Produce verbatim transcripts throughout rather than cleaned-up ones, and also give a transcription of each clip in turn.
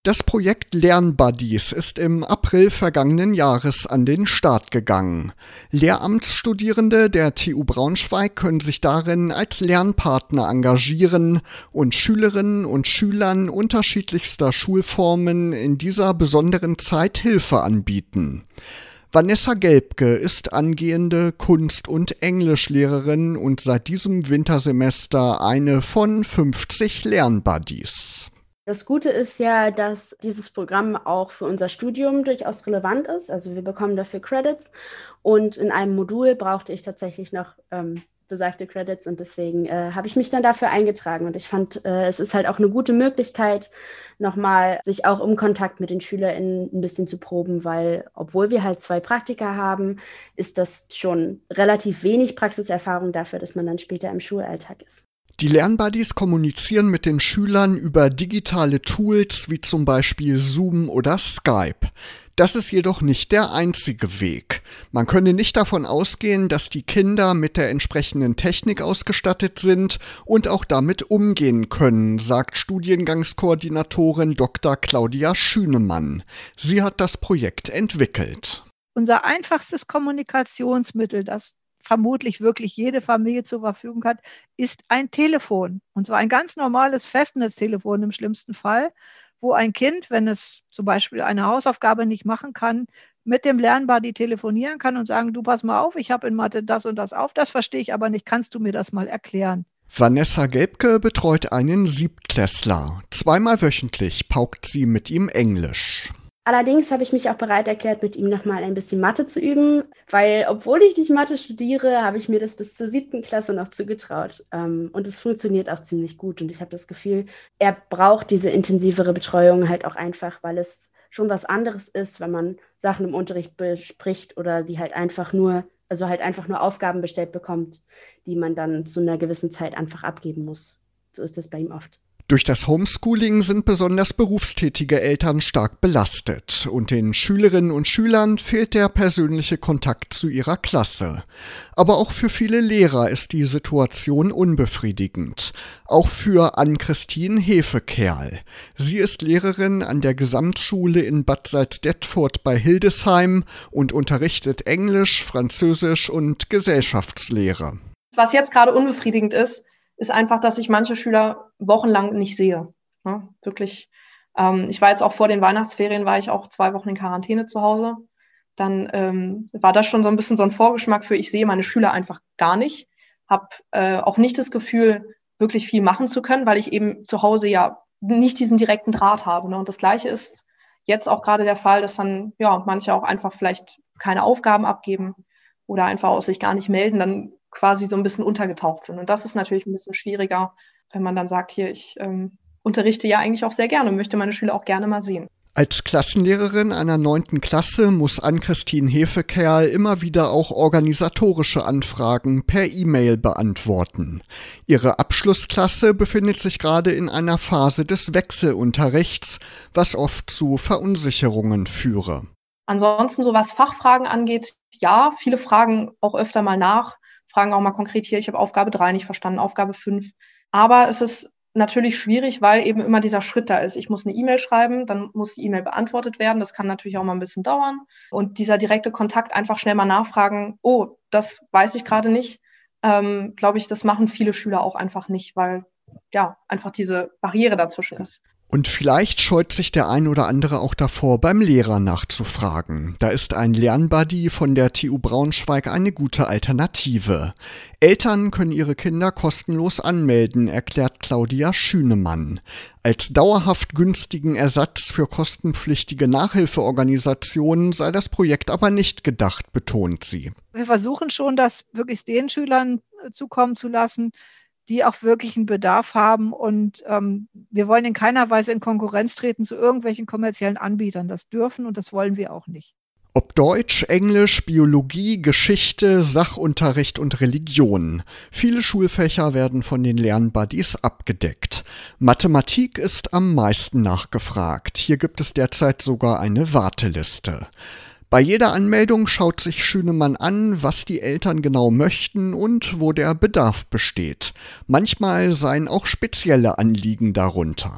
Das Projekt Lernbuddies ist im April vergangenen Jahres an den Start gegangen. Lehramtsstudierende der T U Braunschweig können sich darin als Lernpartner engagieren und Schülerinnen und Schülern unterschiedlichster Schulformen in dieser besonderen Zeit Hilfe anbieten. Vanessa Gelbke ist angehende Kunst- und Englischlehrerin und seit diesem Wintersemester eine von fünfzig Lernbuddies. Das Gute ist ja, dass dieses Programm auch für unser Studium durchaus relevant ist. Also wir bekommen dafür Credits und in einem Modul brauchte ich tatsächlich noch ähm, besagte Credits und deswegen äh, habe ich mich dann dafür eingetragen. Und ich fand, äh, es ist halt auch eine gute Möglichkeit, nochmal sich auch im Kontakt mit den SchülerInnen ein bisschen zu proben, weil obwohl wir halt zwei Praktika haben, ist das schon relativ wenig Praxiserfahrung dafür, dass man dann später im Schulalltag ist. Die Lernbuddies kommunizieren mit den Schülern über digitale Tools wie zum Beispiel Zoom oder Skype. Das ist jedoch nicht der einzige Weg. Man könne nicht davon ausgehen, dass die Kinder mit der entsprechenden Technik ausgestattet sind und auch damit umgehen können, sagt Studiengangskoordinatorin Doktor Claudia Schünemann. Sie hat das Projekt entwickelt. Unser einfachstes Kommunikationsmittel, das vermutlich wirklich jede Familie zur Verfügung hat, ist ein Telefon. Und zwar ein ganz normales Festnetztelefon im schlimmsten Fall, wo ein Kind, wenn es zum Beispiel eine Hausaufgabe nicht machen kann, mit dem Lernbuddy telefonieren kann und sagen, du pass mal auf, ich habe in Mathe das und das auf, das verstehe ich aber nicht, kannst du mir das mal erklären? Vanessa Gelbke betreut einen Siebtklässler. Zweimal wöchentlich paukt sie mit ihm Englisch. Allerdings habe ich mich auch bereit erklärt, mit ihm nochmal ein bisschen Mathe zu üben, weil obwohl ich nicht Mathe studiere, habe ich mir das bis zur siebten Klasse noch zugetraut. Und es funktioniert auch ziemlich gut und ich habe das Gefühl, er braucht diese intensivere Betreuung halt auch einfach, weil es schon was anderes ist, wenn man Sachen im Unterricht bespricht oder sie halt einfach nur, also halt einfach nur Aufgaben bestellt bekommt, die man dann zu einer gewissen Zeit einfach abgeben muss. So ist das bei ihm oft. Durch das Homeschooling sind besonders berufstätige Eltern stark belastet und den Schülerinnen und Schülern fehlt der persönliche Kontakt zu ihrer Klasse. Aber auch für viele Lehrer ist die Situation unbefriedigend. Auch für Ann-Christine Hefekerl. Sie ist Lehrerin an der Gesamtschule in Bad Salzdetford bei Hildesheim und unterrichtet Englisch, Französisch und Gesellschaftslehre. Was jetzt gerade unbefriedigend ist, ist einfach, dass ich manche Schüler wochenlang nicht sehe. Ja, wirklich. Ähm, ich war jetzt auch vor den Weihnachtsferien, war ich auch zwei Wochen in Quarantäne zu Hause. Dann ähm, war das schon so ein bisschen so ein Vorgeschmack für, ich sehe meine Schüler einfach gar nicht. Habe äh, auch nicht das Gefühl, wirklich viel machen zu können, weil ich eben zu Hause ja nicht diesen direkten Draht habe. Ne? Und das Gleiche ist jetzt auch gerade der Fall, dass dann ja manche auch einfach vielleicht keine Aufgaben abgeben oder einfach aus sich gar nicht melden, dann quasi so ein bisschen untergetaucht sind. Und das ist natürlich ein bisschen schwieriger, wenn man dann sagt, hier, ich ähm, unterrichte ja eigentlich auch sehr gerne und möchte meine Schüler auch gerne mal sehen. Als Klassenlehrerin einer neunten Klasse muss Ann-Christine Hefekerl immer wieder auch organisatorische Anfragen per E-Mail beantworten. Ihre Abschlussklasse befindet sich gerade in einer Phase des Wechselunterrichts, was oft zu Verunsicherungen führe. Ansonsten, so was Fachfragen angeht, ja, viele fragen auch öfter mal nach, fragen auch mal konkret hier, ich habe Aufgabe drei nicht verstanden, Aufgabe fünf. Aber es ist natürlich schwierig, weil eben immer dieser Schritt da ist. Ich muss eine E-Mail schreiben, dann muss die E-Mail beantwortet werden. Das kann natürlich auch mal ein bisschen dauern. Und dieser direkte Kontakt, einfach schnell mal nachfragen, oh, das weiß ich gerade nicht, ähm, glaube ich, das machen viele Schüler auch einfach nicht, weil ja einfach diese Barriere dazwischen ist. Und vielleicht scheut sich der ein oder andere auch davor, beim Lehrer nachzufragen. Da ist ein Lernbuddy von der T U Braunschweig eine gute Alternative. Eltern können ihre Kinder kostenlos anmelden, erklärt Claudia Schünemann. Als dauerhaft günstigen Ersatz für kostenpflichtige Nachhilfeorganisationen sei das Projekt aber nicht gedacht, betont sie. Wir versuchen schon, das wirklich den Schülern zukommen zu lassen, die auch wirklich einen Bedarf haben. Und ähm, wir wollen in keiner Weise in Konkurrenz treten zu irgendwelchen kommerziellen Anbietern. Das dürfen und das wollen wir auch nicht. Ob Deutsch, Englisch, Biologie, Geschichte, Sachunterricht und Religion. Viele Schulfächer werden von den Lernbuddies abgedeckt. Mathematik ist am meisten nachgefragt. Hier gibt es derzeit sogar eine Warteliste. Bei jeder Anmeldung schaut sich Schünemann an, was die Eltern genau möchten und wo der Bedarf besteht. Manchmal seien auch spezielle Anliegen darunter.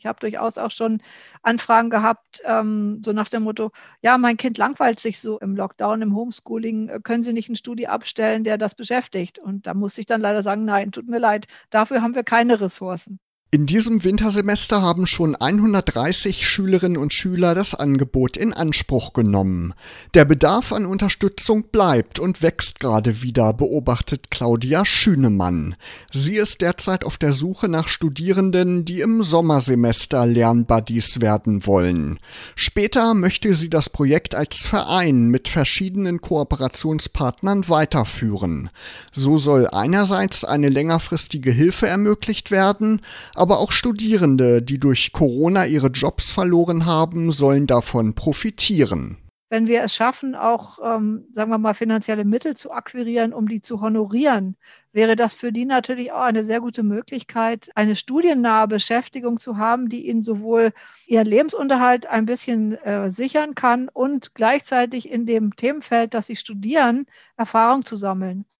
Ich habe durchaus auch schon Anfragen gehabt, ähm, so nach dem Motto, ja, mein Kind langweilt sich so im Lockdown, im Homeschooling, äh, können Sie nicht einen Studi abstellen, der das beschäftigt? Und da musste ich dann leider sagen, nein, tut mir leid, dafür haben wir keine Ressourcen. In diesem Wintersemester haben schon hundertdreißig Schülerinnen und Schüler das Angebot in Anspruch genommen. Der Bedarf an Unterstützung bleibt und wächst gerade wieder, beobachtet Claudia Schünemann. Sie ist derzeit auf der Suche nach Studierenden, die im Sommersemester Lernbuddies werden wollen. Später möchte sie das Projekt als Verein mit verschiedenen Kooperationspartnern weiterführen. So soll einerseits eine längerfristige Hilfe ermöglicht werden, aber auch Studierende, die durch Corona ihre Jobs verloren haben, sollen davon profitieren. Wenn wir es schaffen, auch, ähm, sagen wir mal, finanzielle Mittel zu akquirieren, um die zu honorieren, wäre das für die natürlich auch eine sehr gute Möglichkeit, eine studiennahe Beschäftigung zu haben, die ihnen sowohl ihren Lebensunterhalt ein bisschen äh, sichern kann und gleichzeitig in dem Themenfeld, das sie studieren, Erfahrung zu sammeln.